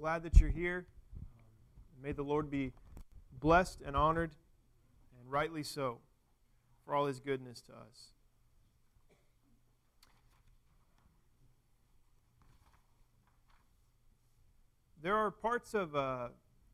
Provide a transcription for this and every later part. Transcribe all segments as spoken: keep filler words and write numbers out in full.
glad that you're here. Um, may the Lord be blessed and honored, and rightly so, for all His goodness to us. There are parts of uh,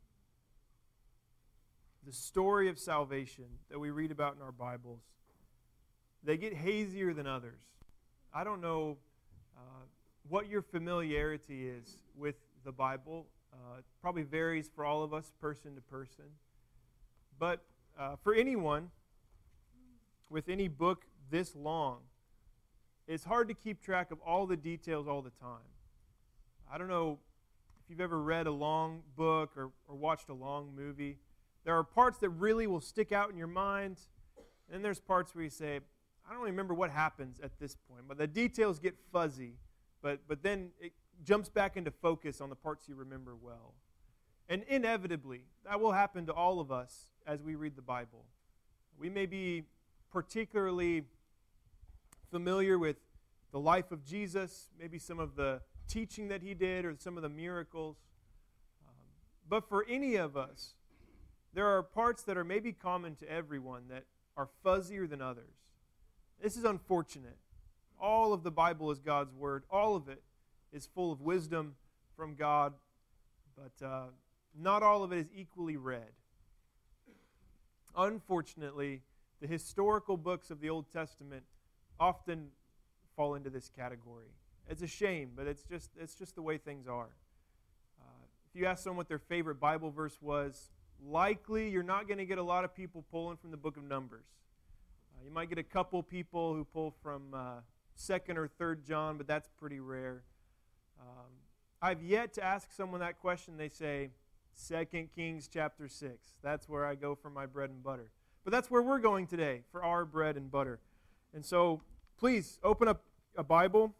the story of salvation that we read about in our Bibles. They get hazier than others. I don't know uh, what your familiarity is with the Bible. Uh, it probably varies for all of us, person to person. But uh, for anyone with any book this long, it's hard to keep track of all the details all the time. I don't know if you've ever read a long book or, or watched a long movie. There are parts that really will stick out in your mind, and then there's parts where you say, I don't remember what happens at this point, but the details get fuzzy, but, but then it jumps back into focus on the parts you remember well. And inevitably, that will happen to all of us as we read the Bible. We may be particularly familiar with the life of Jesus, maybe some of the teaching that He did or some of the miracles. Um, but for any of us, there are parts that are maybe common to everyone that are fuzzier than others. This is unfortunate. All of the Bible is God's Word. All of it is full of wisdom from God, but uh, not all of it is equally read. Unfortunately, the historical books of the Old Testament often fall into this category. It's a shame, but it's just it's just the way things are. Uh, if you ask someone what their favorite Bible verse was, likely you're not going to get a lot of people pulling from the book of Numbers. Uh, you might get a couple people who pull from uh, second or third John, but that's pretty rare. Um, I've yet to ask someone that question. They say, Second Kings chapter six. That's where I go for my bread and butter. But that's where we're going today for our bread and butter. And so please open up a Bible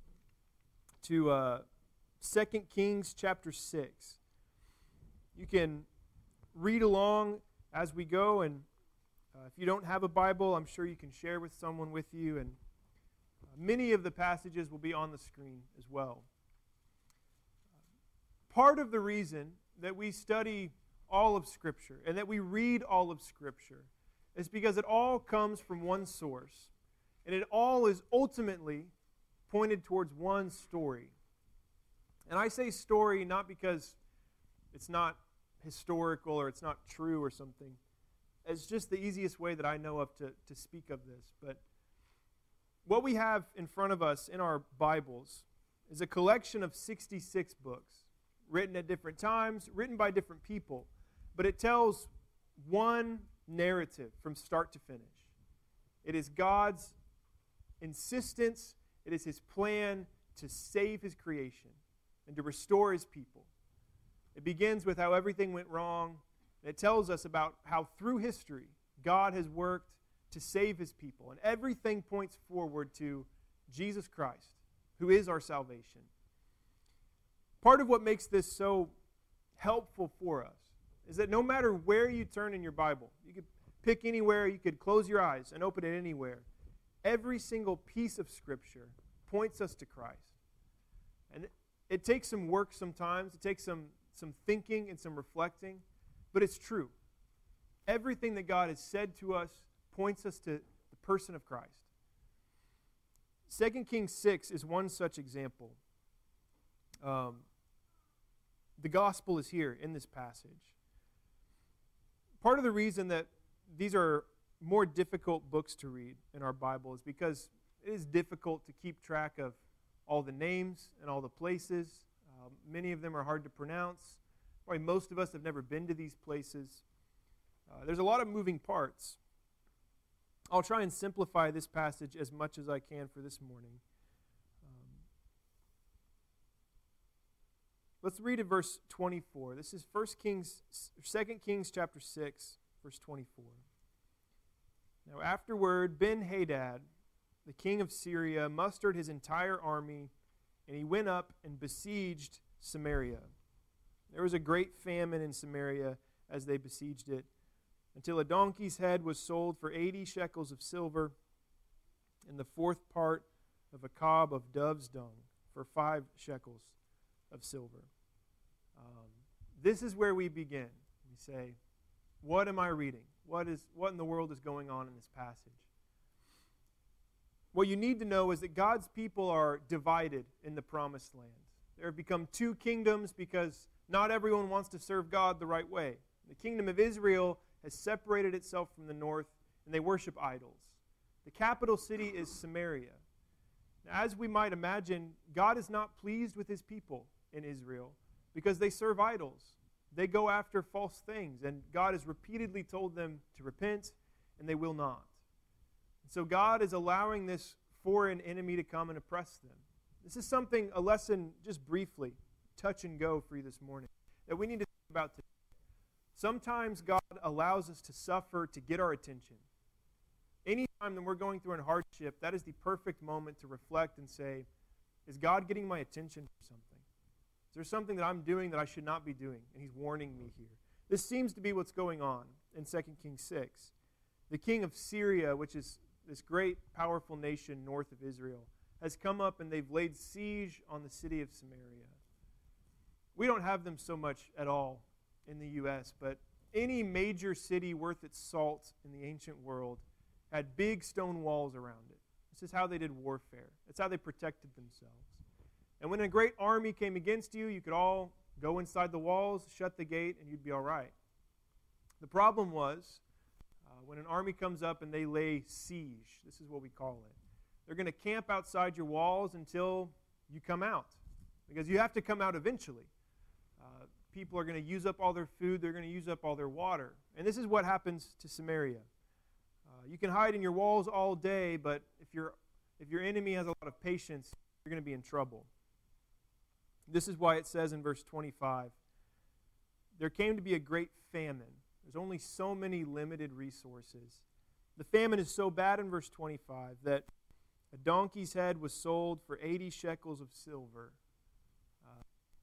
to uh, Second Kings chapter six. You can read along as we go, and uh, if you don't have a Bible, I'm sure you can share with someone with you, and uh, many of the passages will be on the screen as well. Part of the reason that we study all of Scripture and that we read all of Scripture is because it all comes from one source, and it all is ultimately pointed towards one story. And I say story not because it's not historical or it's not true or something. It's just the easiest way that I know of to, to speak of this. But what we have in front of us in our Bibles is a collection of sixty-six books, written at different times, written by different people. But it tells one narrative from start to finish. It is God's insistence, it is His plan to save His creation and to restore His people. It begins with how everything went wrong. And it tells us about how through history God has worked to save His people. And everything points forward to Jesus Christ, who is our salvation. Part of what makes this so helpful for us is that no matter where you turn in your Bible, you could pick anywhere, you could close your eyes and open it anywhere. Every single piece of Scripture points us to Christ. And it, it takes some work sometimes. It takes some, some thinking and some reflecting. But it's true. Everything that God has said to us points us to the person of Christ. Second Kings six is one such example. Um, the gospel is here in this passage. Part of the reason that these are more difficult books to read in our Bible is because it is difficult to keep track of all the names and all the places. Um, many of them are hard to pronounce. Probably most of us have never been to these places. Uh, there's a lot of moving parts. I'll try and simplify this passage as much as I can for this morning. Um, let's read at verse twenty-four. This is First Kings, Second Kings chapter six, verse twenty-four. Now afterward, Ben-Hadad, the king of Syria, mustered his entire army, and he went up and besieged Samaria. There was a great famine in Samaria as they besieged it, until a donkey's head was sold for eighty shekels of silver, and the fourth part of a cob of dove's dung for five shekels of silver. Um, this is where we begin. We say, what am I reading? What is what in the world is going on in this passage? What you need to know is that God's people are divided in the promised land. There have become two kingdoms because not everyone wants to serve God the right way. The kingdom of Israel has separated itself from the north, and they worship idols. The capital city is Samaria. Now, as we might imagine, God is not pleased with his people in Israel because they serve idols. They go after false things, and God has repeatedly told them to repent, and they will not. So God is allowing this foreign enemy to come and oppress them. This is something, a lesson, just briefly, touch and go for you this morning, that we need to think about today. Sometimes God allows us to suffer to get our attention. Anytime that we're going through a hardship, that is the perfect moment to reflect and say, is God getting my attention for something? Is there something that I'm doing that I should not be doing? And he's warning me here. This seems to be what's going on in Second Kings six. The king of Syria, which is this great, powerful nation north of Israel, has come up and they've laid siege on the city of Samaria. We don't have them so much at all in the U S, but any major city worth its salt in the ancient world had big stone walls around it. This is how they did warfare. It's how they protected themselves. And when a great army came against you, you could all go inside the walls, shut the gate, and you'd be all right. The problem was, uh, when an army comes up and they lay siege, this is what we call it, they're going to camp outside your walls until you come out, because you have to come out eventually. Uh, people are going to use up all their food, they're going to use up all their water. And this is what happens to Samaria. Uh, you can hide in your walls all day, but if, you're, if your enemy has a lot of patience, you're going to be in trouble. This is why it says in verse twenty-five, there came to be a great famine. There's only so many limited resources. The famine is so bad in verse twenty-five that a donkey's head was sold for eighty shekels of silver. Uh,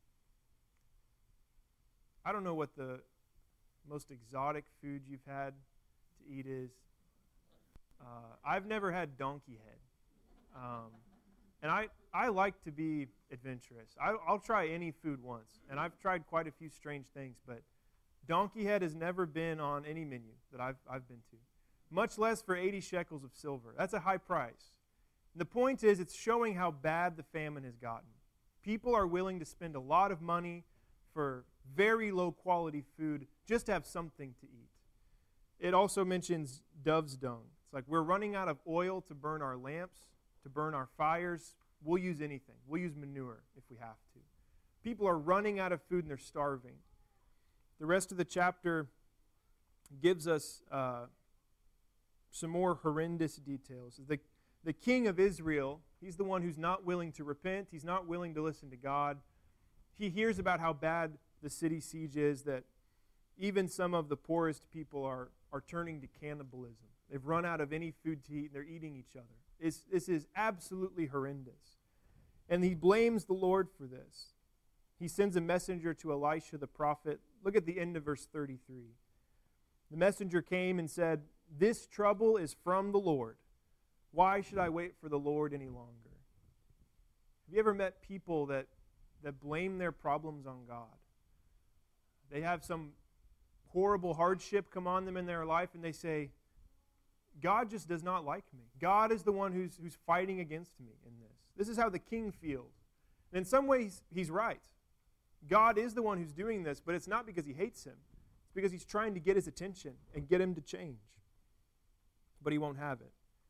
I don't know what the most exotic food you've had to eat is. Uh, I've never had donkey head. Um, and I, I like to be adventurous. I, I'll try any food once. And I've tried quite a few strange things, but donkey head has never been on any menu that I've, I've been to. Much less for eighty shekels of silver. That's a high price. And the point is, it's showing how bad the famine has gotten. People are willing to spend a lot of money for very low quality food just to have something to eat. It also mentions dove's dung. It's like we're running out of oil to burn our lamps, to burn our fires. We'll use anything. We'll use manure if we have to. People are running out of food and they're starving. The rest of the chapter gives us uh, some more horrendous details. The, the king of Israel, he's the one who's not willing to repent. He's not willing to listen to God. He hears about how bad the city siege is, that even some of the poorest people are, are turning to cannibalism. They've run out of any food to eat, and they're eating each other. It's, this is absolutely horrendous. And he blames the Lord for this. He sends a messenger to Elisha the prophet. Look at the end of verse thirty-three. The messenger came and said, "This trouble is from the Lord. Why should I wait for the Lord any longer?" Have you ever met people that, that blame their problems on God? They have some horrible hardship come on them in their life, and they say, God just does not like me. God is the one who's, who's fighting against me in this. This is how the king feels. And in some ways, he's right. God is the one who's doing this, but it's not because he hates him. It's because he's trying to get his attention and get him to change. But he won't have it.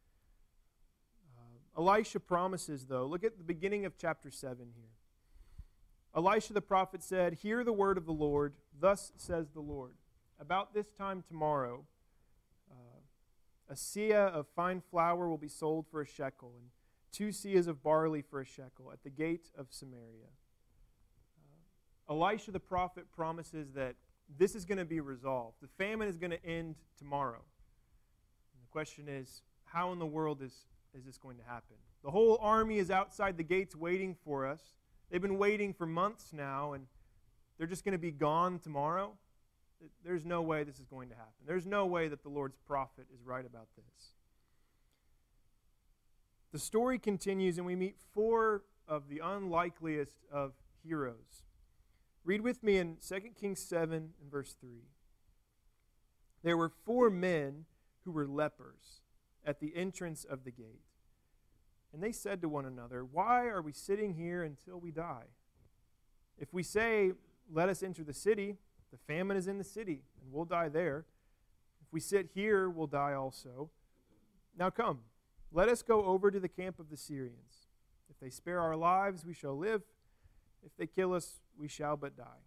Uh, Elisha promises, though. Look at the beginning of chapter seven here. Elisha the prophet said, "Hear the word of the Lord. Thus says the Lord. About this time tomorrow, uh, a seah of fine flour will be sold for a shekel, and two seahs of barley for a shekel at the gate of Samaria." Uh, Elisha the prophet promises that this is going to be resolved. The famine is going to end tomorrow. And the question is, how in the world is, is this going to happen? The whole army is outside the gates waiting for us. They've been waiting for months now, and they're just going to be gone tomorrow? There's no way this is going to happen. There's no way that the Lord's prophet is right about this. The story continues, and we meet four of the unlikeliest of heroes. Read with me in Second Kings seven and verse three. There were four men who were lepers at the entrance of the gate. And they said to one another, "Why are we sitting here until we die? If we say, 'Let us enter the city,' the famine is in the city, and we'll die there. If we sit here, we'll die also. Now come, let us go over to the camp of the Syrians. If they spare our lives, we shall live. If they kill us, we shall but die."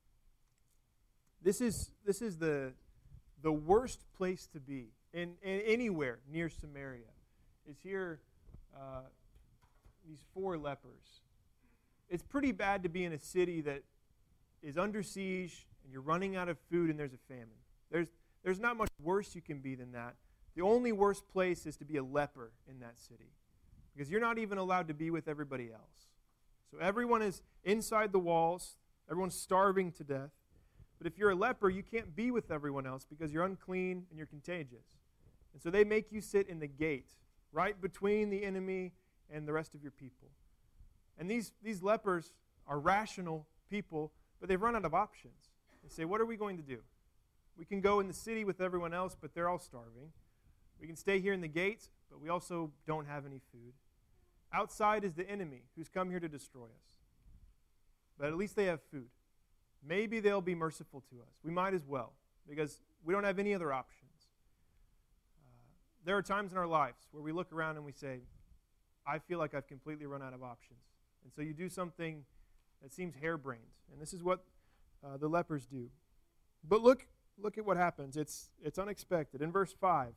This is, this is the, the worst place to be in, in anywhere near Samaria, is here, uh, these four lepers. It's pretty bad to be in a city that is under siege and you're running out of food and there's a famine. There's, there's not much worse you can be than that. The only worst place is to be a leper in that city, because you're not even allowed to be with everybody else. So everyone is inside the walls. Everyone's starving to death. But if you're a leper, you can't be with everyone else because you're unclean and you're contagious. And so they make you sit in the gate, right between the enemy and the rest of your people. And these, these lepers are rational people, but they've run out of options. They say, what are we going to do? We can go in the city with everyone else, but they're all starving. We can stay here in the gates, but we also don't have any food. Outside is the enemy who's come here to destroy us. But at least they have food. Maybe they'll be merciful to us. We might as well, because we don't have any other options. Uh, there are times in our lives where we look around and we say, I feel like I've completely run out of options. And so you do something that seems harebrained. And this is what uh, the lepers do. But look, look at what happens. It's, it's unexpected. In verse five,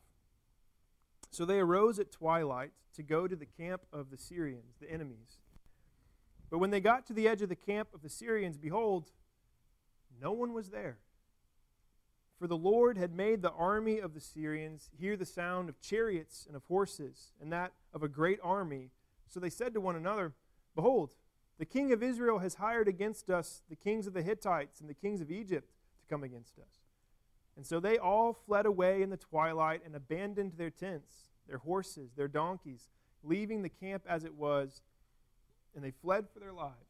so they arose at twilight to go to the camp of the Syrians, the enemies. But when they got to the edge of the camp of the Syrians, behold, no one was there. For the Lord had made the army of the Syrians hear the sound of chariots and of horses, and that of a great army. So they said to one another, Behold, the king of Israel has hired against us the kings of the Hittites and the kings of Egypt to come against us. And so they all fled away in the twilight and abandoned their tents, their horses, their donkeys, leaving the camp as it was, and they fled for their lives.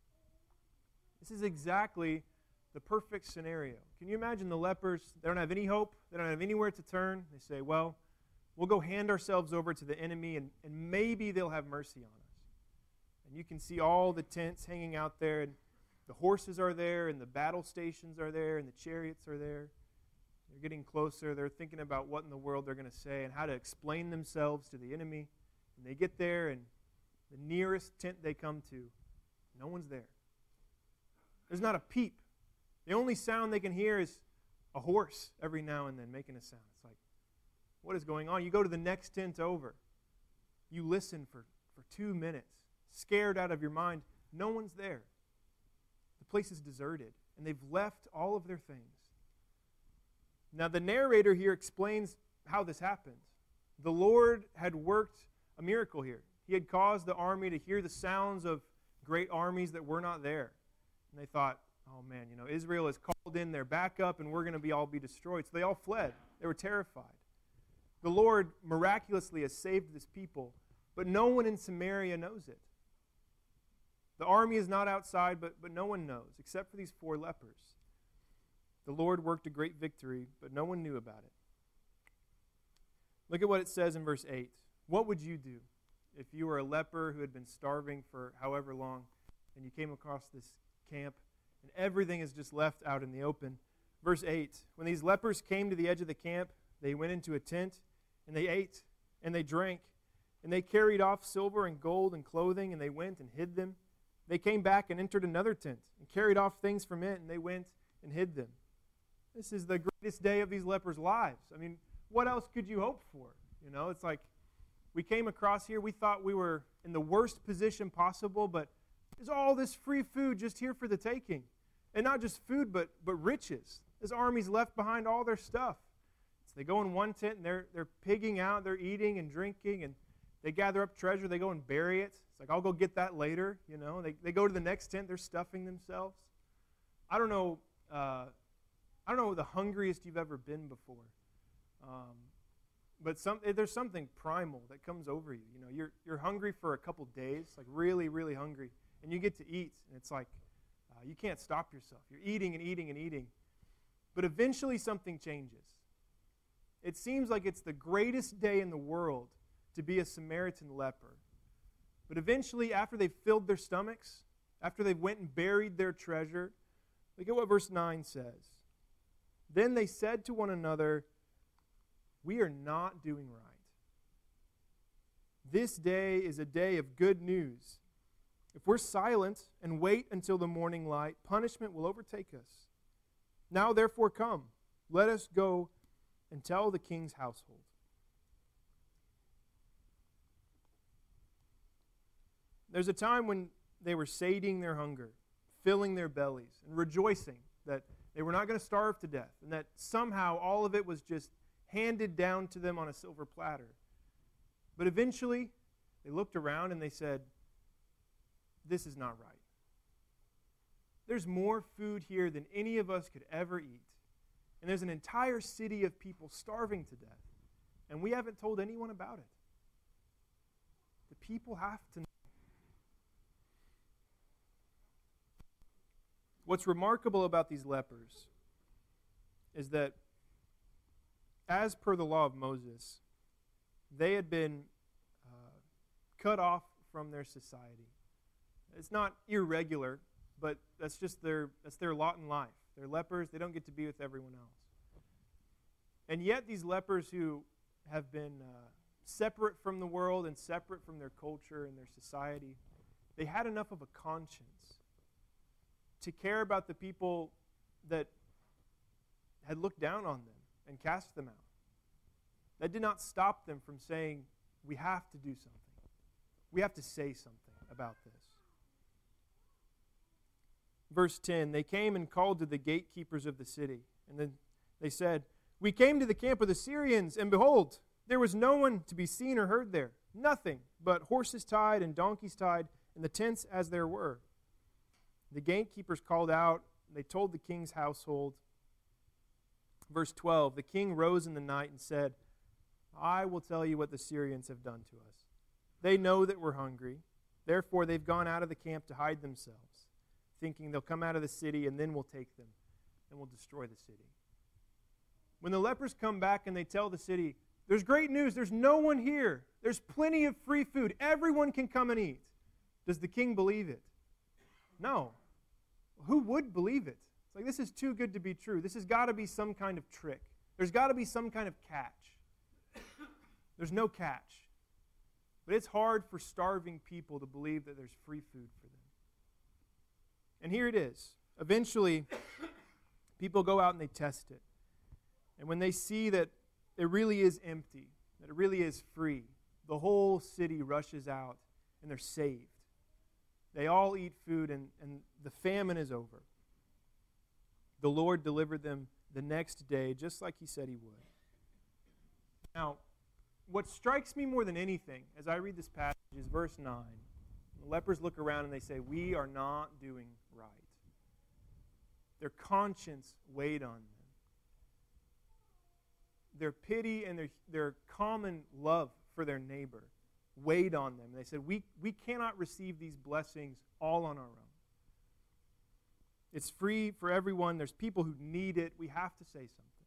This is exactly the perfect scenario. Can you imagine the lepers? They don't have any hope. They don't have anywhere to turn. They say, well, we'll go hand ourselves over to the enemy, and, and maybe they'll have mercy on us. And you can see all the tents hanging out there, and the horses are there, and the battle stations are there, and the chariots are there. They're getting closer. They're thinking about what in the world they're going to say and how to explain themselves to the enemy. And they get there, and the nearest tent they come to, no one's there. There's not a peep. The only sound they can hear is a horse every now and then making a sound. It's like, what is going on? You go to the next tent over. You listen for, for two minutes, scared out of your mind. No one's there. The place is deserted, and they've left all of their things. Now, the narrator here explains how this happened. The Lord had worked a miracle here. He had caused the army to hear the sounds of great armies that were not there. And they thought, oh man, you know, Israel has called in their backup and we're going to be all be destroyed. So they all fled. They were terrified. The Lord miraculously has saved this people, but no one in Samaria knows it. The army is not outside, but, but no one knows, except for these four lepers. The Lord worked a great victory, but no one knew about it. Look at what it says in verse eight. What would you do if you were a leper who had been starving for however long and you came across this camp and everything is just left out in the open? Verse eight, when these lepers came to the edge of the camp, they went into a tent and they ate and they drank and they carried off silver and gold and clothing and they went and hid them. They came back and entered another tent and carried off things from it and they went and hid them. This is the greatest day of these lepers' lives. I mean, what else could you hope for? You know, it's like we came across here, we thought we were in the worst position possible, but there's all this free food just here for the taking. And not just food, but but riches. This army's left behind all their stuff. So they go in one tent and they're they're pigging out, they're eating and drinking, and they gather up treasure, they go and bury it. It's like, I'll go get that later, you know. They they go to the next tent, they're stuffing themselves. I don't know, uh, I don't know the hungriest you've ever been before. Um, but some there's something primal that comes over you. You know, you're you're hungry for a couple days, like really, really hungry, and you get to eat, and it's like, uh, Uh, you can't stop yourself. You're eating and eating and eating. But eventually something changes. It seems like it's the greatest day in the world to be a Samaritan leper. But eventually, after they've filled their stomachs, after they've went and buried their treasure, look at what verse nine says. Then they said to one another, "We are not doing right. This day is a day of good news. If we're silent and wait until the morning light, punishment will overtake us. Now therefore come, let us go and tell the king's household." There's a time when they were sating their hunger, filling their bellies, and rejoicing that they were not going to starve to death, and that somehow all of it was just handed down to them on a silver platter. But eventually, they looked around and they said, "This is not right. There's more food here than any of us could ever eat. And there's an entire city of people starving to death. And we haven't told anyone about it." The people have to know. What's remarkable about these lepers is that, as per the law of Moses, they had been uh, cut off from their society. It's not irregular, but that's just their that's their lot in life. They're lepers. They don't get to be with everyone else. And yet these lepers who have been uh, separate from the world and separate from their culture and their society, they had enough of a conscience to care about the people that had looked down on them and cast them out. That did not stop them from saying, "We have to do something. We have to say something about this." Verse ten, they came and called to the gatekeepers of the city. And then they said, "We came to the camp of the Syrians, and behold, there was no one to be seen or heard there. Nothing but horses tied and donkeys tied, and the tents as there were." The gatekeepers called out, and they told the king's household. Verse twelve, the king rose in the night and said, "I will tell you what the Syrians have done to us. They know that we're hungry. Therefore, they've gone out of the camp to hide themselves, thinking they'll come out of the city and then we'll take them and we'll destroy the city." When the lepers come back and they tell the city, "There's great news. There's no one here. There's plenty of free food. Everyone can come and eat." Does the king believe it? No. Who would believe it? It's like, this is too good to be true. This has got to be some kind of trick. There's got to be some kind of catch. There's no catch. But it's hard for starving people to believe that there's free food for them. And here it is. Eventually, people go out and they test it. And when they see that it really is empty, that it really is free, the whole city rushes out and they're saved. They all eat food, and, and the famine is over. The Lord delivered them the next day, just like He said He would. Now, what strikes me more than anything as I read this passage is verse nine. The lepers look around and they say, "We are not doing right." Their conscience weighed on them. Their pity and their, their common love for their neighbor weighed on them. They said, we, we cannot receive these blessings all on our own. It's free for everyone. There's people who need it. We have to say something.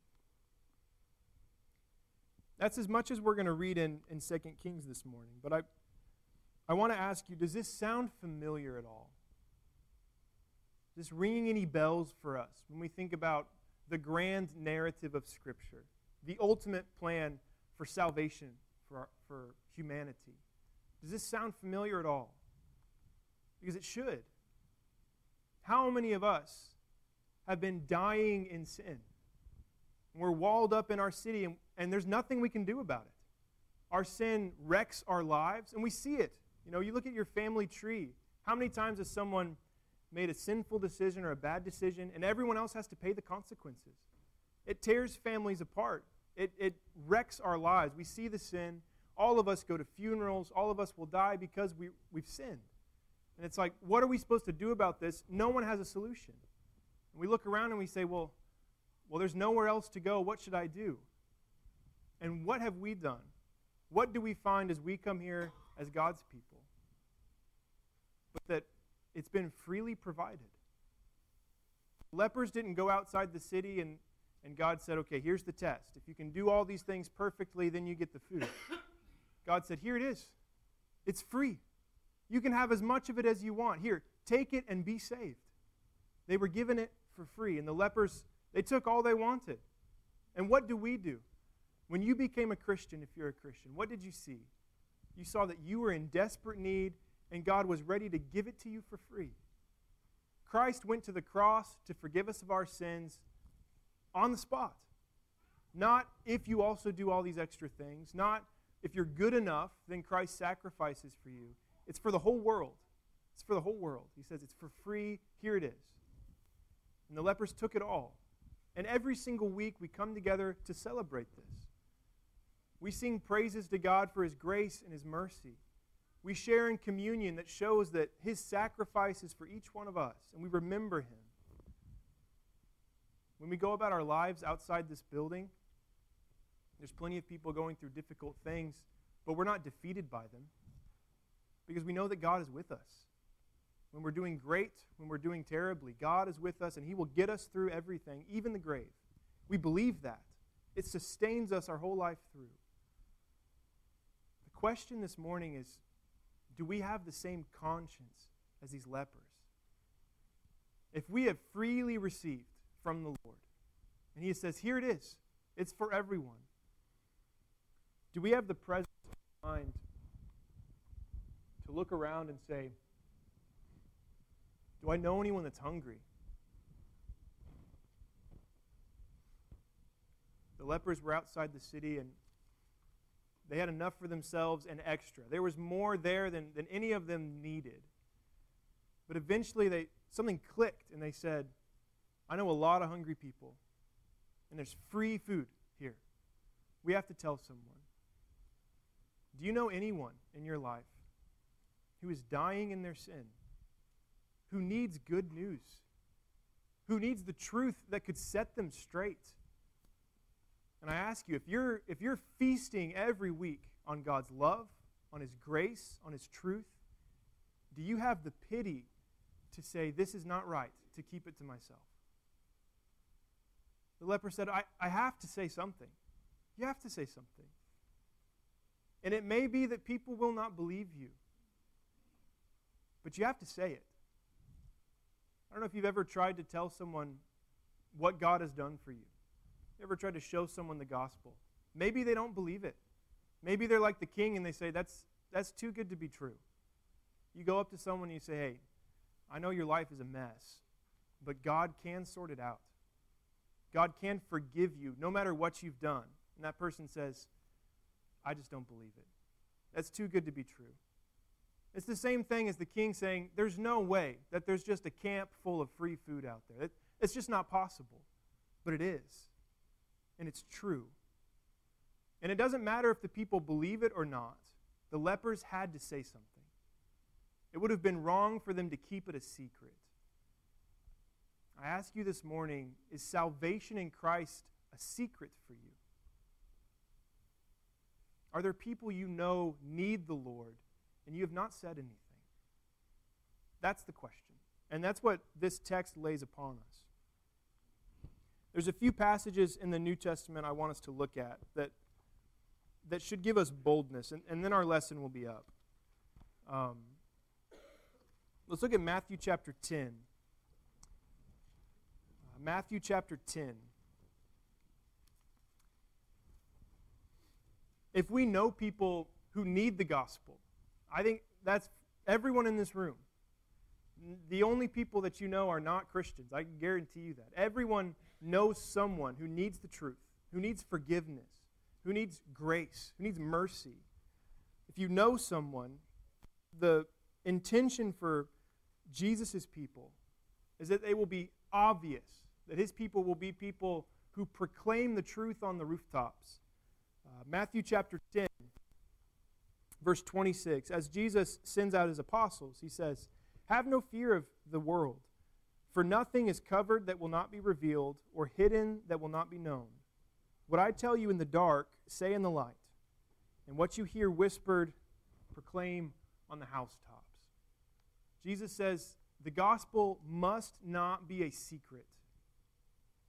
That's as much as we're going to read in, in Second Kings this morning. But I, I want to ask you, does this sound familiar at all? Is this ringing any bells for us when we think about the grand narrative of Scripture, the ultimate plan for salvation for, our, for humanity? Does this sound familiar at all? Because it should. How many of us have been dying in sin? We're walled up in our city, and, and there's nothing we can do about it. Our sin wrecks our lives, and we see it. You know, you look at your family tree. How many times has someone made a sinful decision or a bad decision, and everyone else has to pay the consequences? It tears families apart. It, it wrecks our lives. We see the sin. All of us go to funerals. All of us will die because we, we've sinned. And it's like, what are we supposed to do about this? No one has a solution. And we look around and we say, well, well, there's nowhere else to go. What should I do? And what have we done? What do we find as we come here as God's people? But that it's been freely provided. Lepers didn't go outside the city and, and God said, okay, here's the test. If you can do all these things perfectly, then you get the food. God said, here it is. It's free. You can have as much of it as you want. Here, take it and be saved. They were given it for free. And the lepers, they took all they wanted. And what do we do? When you became a Christian, if you're a Christian, what did you see? You saw that you were in desperate need and God was ready to give it to you for free. Christ went to the cross to forgive us of our sins on the spot. Not if you also do all these extra things. Not if you're good enough, then Christ sacrifices for you. It's for the whole world. It's for the whole world. He says it's for free. Here it is. And the lepers took it all. And every single week we come together to celebrate this. We sing praises to God for His grace and His mercy. We share in communion that shows that His sacrifice is for each one of us, and we remember Him. When we go about our lives outside this building, there's plenty of people going through difficult things, but we're not defeated by them because we know that God is with us. When we're doing great, when we're doing terribly, God is with us, and He will get us through everything, even the grave. We believe that. It sustains us our whole life through. The question this morning is, do we have the same conscience as these lepers? If we have freely received from the Lord, and He says, here it is, it's for everyone, do we have the presence of mind to look around and say, do I know anyone that's hungry? The lepers were outside the city, and they had enough for themselves and extra. There was more there than, than any of them needed. But eventually they something clicked, and they said, I know a lot of hungry people, and there's free food here. We have to tell someone. Do you know anyone in your life who is dying in their sin, who needs good news, who needs the truth that could set them straight? And I ask you, if you're, if you're feasting every week on God's love, on His grace, on His truth, do you have the pity to say, this is not right, to keep it to myself? The leper said, I, I have to say something. You have to say something. And it may be that people will not believe you, but you have to say it. I don't know if you've ever tried to tell someone what God has done for you. You ever tried to show someone the gospel? Maybe they don't believe it. Maybe they're like the king and they say, that's, that's too good to be true. You go up to someone and you say, hey, I know your life is a mess, but God can sort it out. God can forgive you no matter what you've done. And that person says, I just don't believe it. That's too good to be true. It's the same thing as the king saying, there's no way that there's just a camp full of free food out there. It, it's just not possible. But it is. And it's true. And it doesn't matter if the people believe it or not. The lepers had to say something. It would have been wrong for them to keep it a secret. I ask you this morning, is salvation in Christ a secret for you? Are there people you know need the Lord and you have not said anything? That's the question. And that's what this text lays upon us. There's a few passages in the New Testament I want us to look at that, that should give us boldness, and, and then our lesson will be up. Um, let's look at Matthew chapter ten. Uh, Matthew chapter ten. If we know people who need the gospel, I think that's everyone in this room. The only people that you know are not Christians. I can guarantee you that. Everyone knows someone who needs the truth, who needs forgiveness, who needs grace, who needs mercy. If you know someone, the intention for Jesus' people is that they will be obvious, that His people will be people who proclaim the truth on the rooftops. Uh, Matthew chapter ten, verse twenty-six, as Jesus sends out His apostles, He says, have no fear of the world, for nothing is covered that will not be revealed, or hidden that will not be known. What I tell you in the dark, say in the light, and what you hear whispered, proclaim on the housetops. Jesus says the gospel must not be a secret.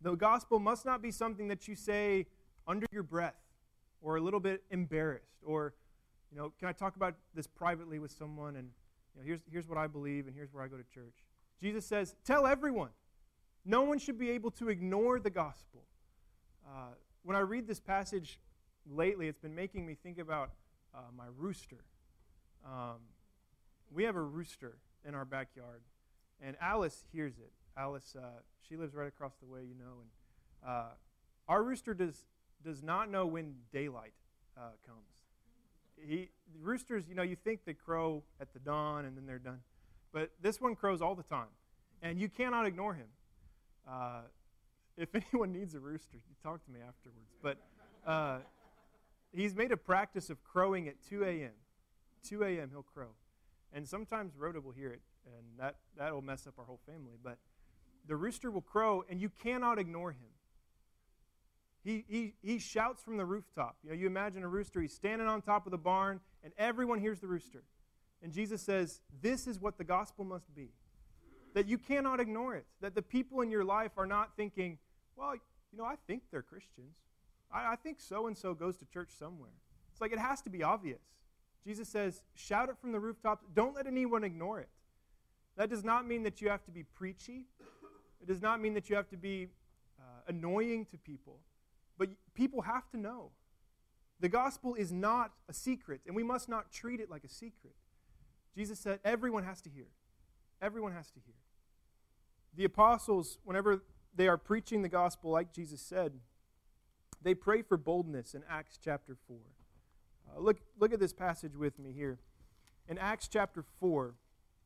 The gospel must not be something that you say under your breath or a little bit embarrassed or, you know, can I talk about this privately with someone and, you know, here's, here's what I believe and here's where I go to church. Jesus says, tell everyone. No one should be able to ignore the gospel. Uh, when I read this passage lately, it's been making me think about uh, my rooster. Um, we have a rooster in our backyard, and Alice hears it. Alice, uh, she lives right across the way, you know, and uh, our rooster does does not know when daylight uh, comes. He roosters, you know, you think they crow at the dawn and then they're done, but this one crows all the time, and you cannot ignore him. Uh, if anyone needs a rooster, you talk to me afterwards. But uh, he's made a practice of crowing at two a.m. two a.m. he'll crow. And sometimes Rhoda will hear it, and that, that will mess up our whole family. But the rooster will crow, and you cannot ignore him. He, he, he shouts from the rooftop. You know, you imagine a rooster, he's standing on top of the barn, and everyone hears the rooster. And Jesus says, this is what the gospel must be. That you cannot ignore it. That the people in your life are not thinking, well, you know, I think they're Christians. I, I think so-and-so goes to church somewhere. It's like it has to be obvious. Jesus says, shout it from the rooftops. Don't let anyone ignore it. That does not mean that you have to be preachy. It does not mean that you have to be uh, annoying to people. But people have to know. The gospel is not a secret, and we must not treat it like a secret. Jesus said everyone has to hear. Everyone has to hear. The apostles, whenever they are preaching the gospel, like Jesus said, they pray for boldness in Acts chapter four. Uh, look, look at this passage with me here. In Acts chapter four,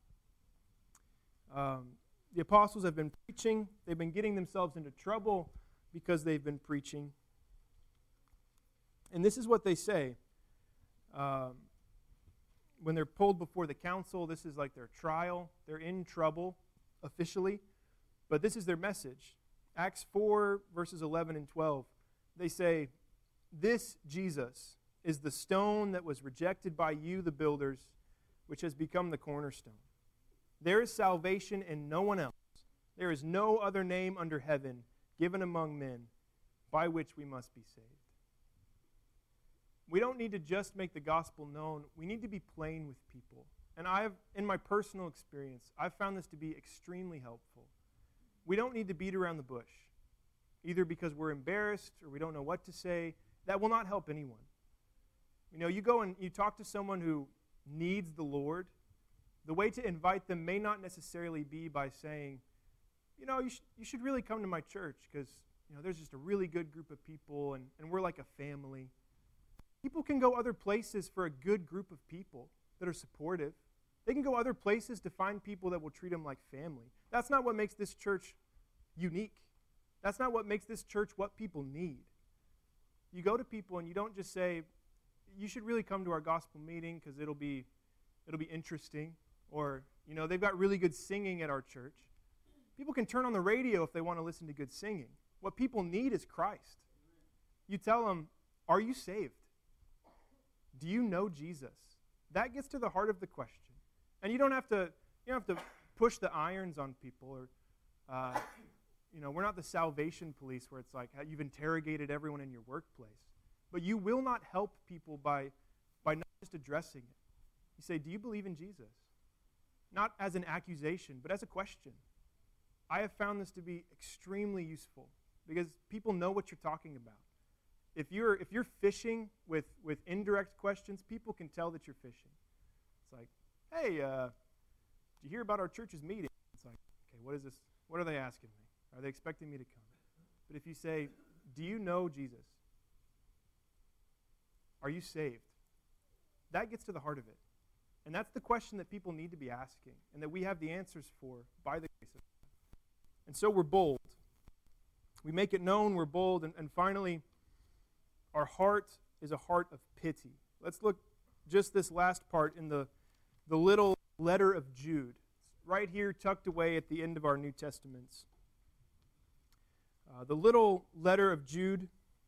um, the apostles have been preaching. They've been getting themselves into trouble because they've been preaching. And this is what they say. Um, when they're pulled before the council, this is like their trial. They're in trouble officially. But this is their message. Acts four, verses eleven and twelve. They say, this Jesus is the stone that was rejected by you, the builders, which has become the cornerstone. There is salvation in no one else. There is no other name under heaven given among men by which we must be saved. We don't need to just make the gospel known. We need to be plain with people. And I've, in my personal experience, I've found this to be extremely helpful. We don't need to beat around the bush, either because we're embarrassed or we don't know what to say. That will not help anyone. You know, you go and you talk to someone who needs the Lord. The way to invite them may not necessarily be by saying, you know, you, sh- you should really come to my church because, you know, there's just a really good group of people and, and we're like a family. People can go other places for a good group of people that are supportive. They can go other places to find people that will treat them like family. That's not what makes this church unique. That's not what makes this church what people need. You go to people and you don't just say, you should really come to our gospel meeting because it'll be it'll be interesting. Or, you know, they've got really good singing at our church. People can turn on the radio if they want to listen to good singing. What people need is Christ. You tell them, are you saved? Do you know Jesus? That gets to the heart of the question. And you don't have to you don't have to push the irons on people. Or, uh, you know, we're not the salvation police where it's like you've interrogated everyone in your workplace. But you will not help people by, by not just addressing it. You say, do you believe in Jesus? Not as an accusation, but as a question. I have found this to be extremely useful because people know what you're talking about. If you're if you're fishing with, with indirect questions, people can tell that you're fishing. It's like, hey, uh, did you hear about our church's meeting? It's like, okay, what is this? What are they asking me? Are they expecting me to come? But if you say, do you know Jesus? Are you saved? That gets to the heart of it. And that's the question that people need to be asking and that we have the answers for by the grace of God. And so we're bold. We make it known, we're bold, and, and finally, our heart is a heart of pity. Let's look just this last part in the, the little letter of Jude. It's right here tucked away at the end of our New Testaments. Uh, the little letter of Jude,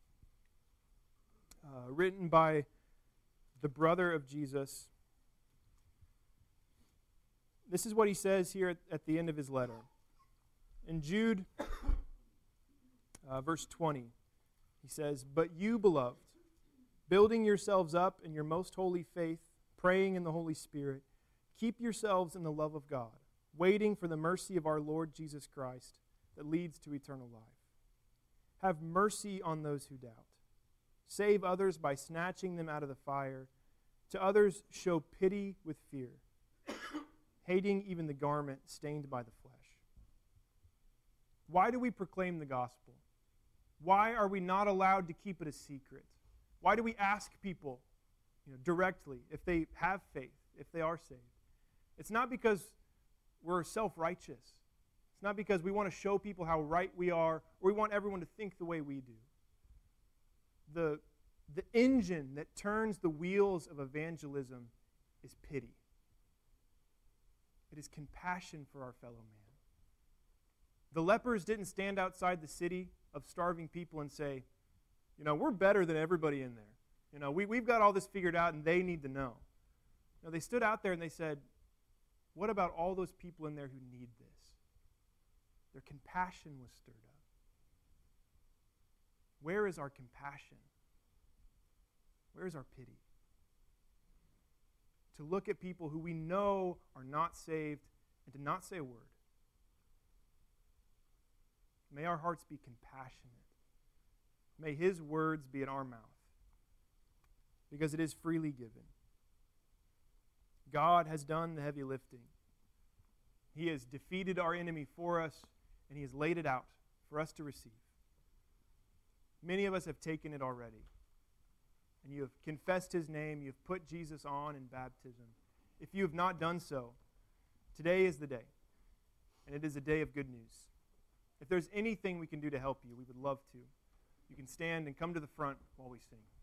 uh, written by the brother of Jesus. This is what he says here at, at the end of his letter. In Jude Uh, verse twenty, he says, "But you, beloved, building yourselves up in your most holy faith, praying in the Holy Spirit, keep yourselves in the love of God, waiting for the mercy of our Lord Jesus Christ that leads to eternal life. Have mercy on those who doubt. Save others by snatching them out of the fire. To others show pity with fear, hating even the garment stained by the flesh." Why do we proclaim the gospel? Why are we not allowed to keep it a secret? Why do we ask people, you know, directly if they have faith, if they are saved? It's not because we're self-righteous. It's not because we want to show people how right we are, or we want everyone to think the way we do. The, the engine that turns the wheels of evangelism is pity. It is compassion for our fellow man. The lepers didn't stand outside the city of starving people and say, you know, we're better than everybody in there. You know, we, we've got all this figured out and they need to know. No, they stood out there and they said, what about all those people in there who need this? Their compassion was stirred up. Where is our compassion? Where is our pity? To look at people who we know are not saved and to not say a word. May our hearts be compassionate. May His words be in our mouth, because it is freely given. God has done the heavy lifting. He has defeated our enemy for us, and He has laid it out for us to receive. Many of us have taken it already, and you have confessed His name. You have put Jesus on in baptism. If you have not done so, today is the day, and it is a day of good news. If there's anything we can do to help you, we would love to. You can stand and come to the front while we sing.